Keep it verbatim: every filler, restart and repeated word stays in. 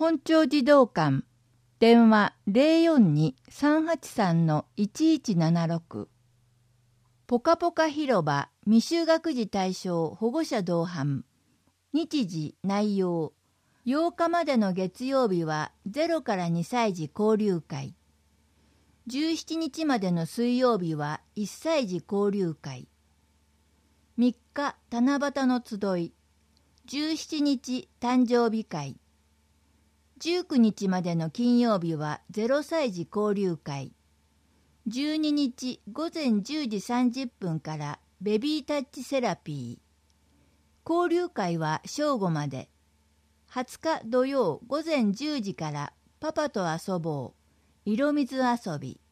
本町児童館電話 ゼロよんに さんはちさん いちいちななろく。ぽかぽか広場未就学児対象保護者同伴。日時内容。ようかまでの月曜日はゼロからにさい児交流会。じゅうしちにちまでの水曜日はいっさい児交流会。みっか七夕の集い。じゅうしちにち誕生日会。じゅうくにちまでの金曜日はゼロさい児交流会。じゅうににちごぜんじゅうじさんじゅっぷんからベビータッチセラピー。交流会は正午まで。はつか土曜ごぜんじゅうじからパパと遊ぼう。色水遊び。